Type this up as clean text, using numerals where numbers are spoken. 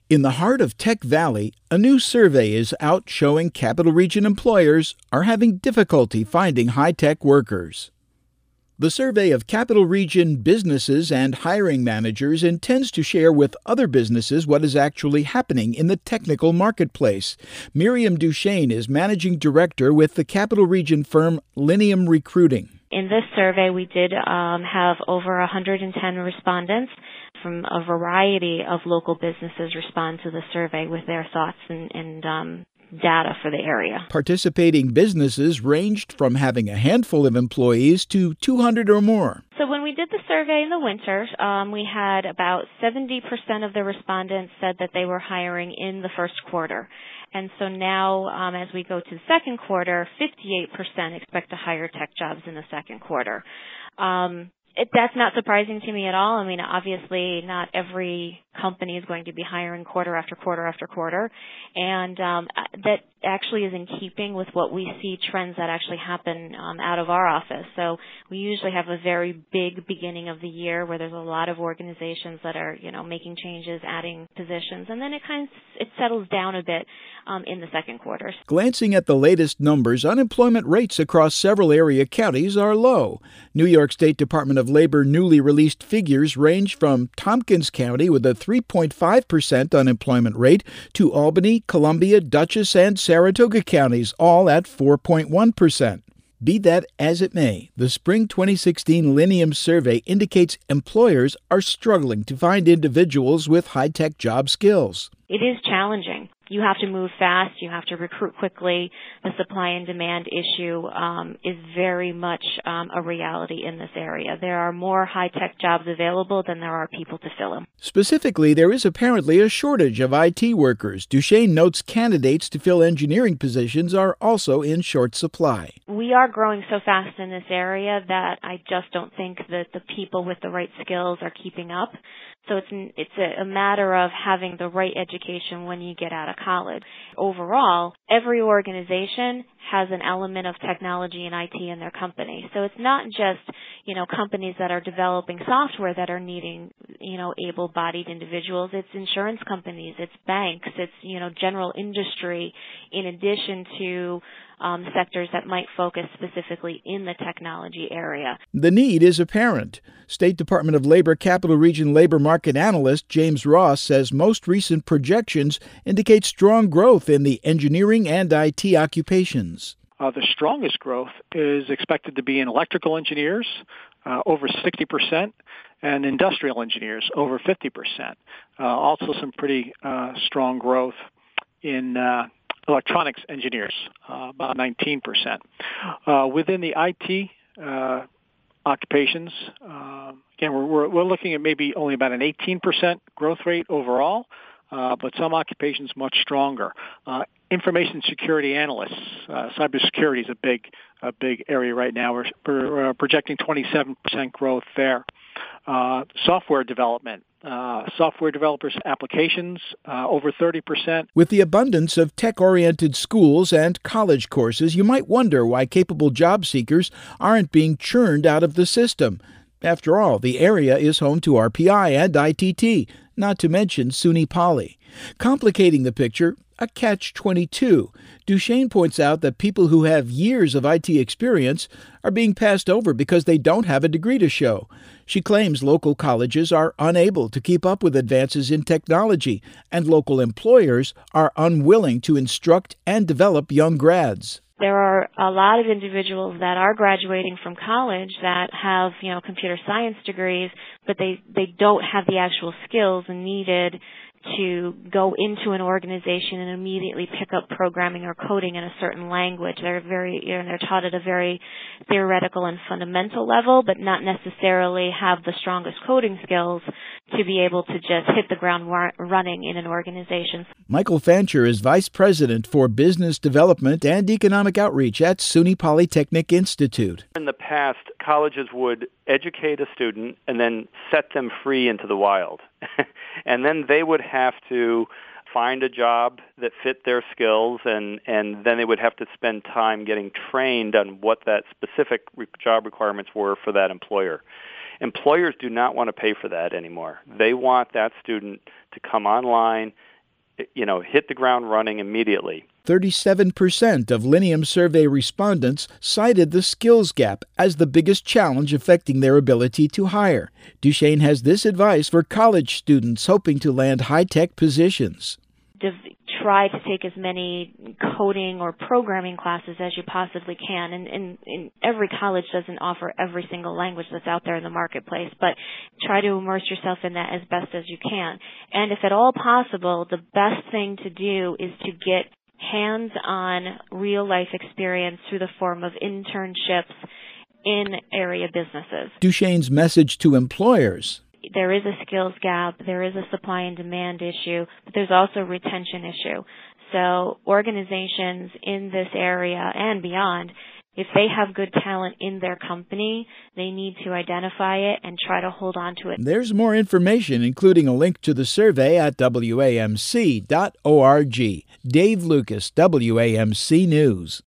In the heart of Tech Valley, a new survey is out showing Capital Region employers are having difficulty finding high-tech workers. The survey of Capital Region businesses and hiring managers intends to share with other businesses what is actually happening in the technical marketplace. Miriam Duchesne is managing director with the Capital Region firm Linium Recruiting. In this survey, we did have over 110 respondents from a variety of local businesses respond to the survey with their thoughts and data for the area. Participating businesses ranged from having a handful of employees to 200 or more. So when we did the survey in the winter, we had about 70% of the respondents said that they were hiring in the first quarter. And so now, as we go to the second quarter, 58% expect to hire tech jobs in the second quarter. That's not surprising to me at all. I mean, obviously, not every company is going to be hiring quarter after quarter after quarter, and that actually is in keeping with what we see trends that actually happen out of our office. So we usually have a very big beginning of the year where there's a lot of organizations that are, making changes, adding positions, and then it settles down a bit in the second quarter. Glancing at the latest numbers, unemployment rates across several area counties are low. New York State Department of Labor newly released figures range from Tompkins County with a 3.5% unemployment rate to Albany, Columbia, Dutchess, and Saratoga counties, all at 4.1%. Be that as it may, the spring 2016 Linium survey indicates employers are struggling to find individuals with high-tech job skills. It is challenging. You have to move fast. You have to recruit quickly. The supply and demand issue is very much a reality in this area. There are more high-tech jobs available than there are people to fill them. Specifically, there is apparently a shortage of IT workers. Duchesne notes candidates to fill engineering positions are also in short supply. We are growing so fast in this area that I just don't think that the people with the right skills are keeping up. So it's a matter of having the right education when you get out of college. Overall, every organization has an element of technology and IT in their company. So it's not just, companies that are developing software that are needing, able-bodied individuals. It's insurance companies, it's banks, it's, general industry, in addition to sectors that might focus specifically in the technology area. The need is apparent. State Department of Labor Capital Region labor market analyst James Ross says most recent projections indicate strong growth in the engineering and IT occupations. The strongest growth is expected to be in electrical engineers, over 60%, and industrial engineers, over 50%. Also some pretty strong growth in electronics engineers, about 19%. Within the IT occupations, again, we're looking at maybe only about an 18% growth rate overall, but some occupations much stronger. Information security analysts, cybersecurity is a big area right now. We're projecting 27% growth there. Software development. Software developers' applications, over 30%. With the abundance of tech-oriented schools and college courses, you might wonder why capable job seekers aren't being churned out of the system. After all, the area is home to RPI and ITT, not to mention SUNY Poly. Complicating the picture, a catch-22. Duchesne points out that people who have years of IT experience are being passed over because they don't have a degree to show. She claims local colleges are unable to keep up with advances in technology, and local employers are unwilling to instruct and develop young grads. There are a lot of individuals that are graduating from college that have, computer science degrees, but they don't have the actual skills needed to go into an organization and immediately pick up programming or coding in a certain language. They're they're taught at a very theoretical and fundamental level, but not necessarily have the strongest coding skills to be able to just hit the ground running in an organization. Michael Fancher is Vice President for Business Development and Economic Outreach at SUNY Polytechnic Institute. In the past, colleges would educate a student and then set them free into the wild. And then they would have to find a job that fit their skills, and then they would have to spend time getting trained on what that specific job requirements were for that employer. Employers do not want to pay for that anymore. They want that student to come online hit the ground running immediately. 37% of Linium survey respondents cited the skills gap as the biggest challenge affecting their ability to hire. Duchesne has this advice for college students hoping to land high-tech positions. Try to take as many coding or programming classes as you possibly can. And every college doesn't offer every single language that's out there in the marketplace, but try to immerse yourself in that as best as you can. And if at all possible, the best thing to do is to get hands-on real-life experience through the form of internships in area businesses. Duchesne's message to employers: there is a skills gap, there is a supply and demand issue, but there's also a retention issue. So organizations in this area and beyond, if they have good talent in their company, they need to identify it and try to hold on to it. There's more information, including a link to the survey, at WAMC.org. Dave Lucas, WAMC News.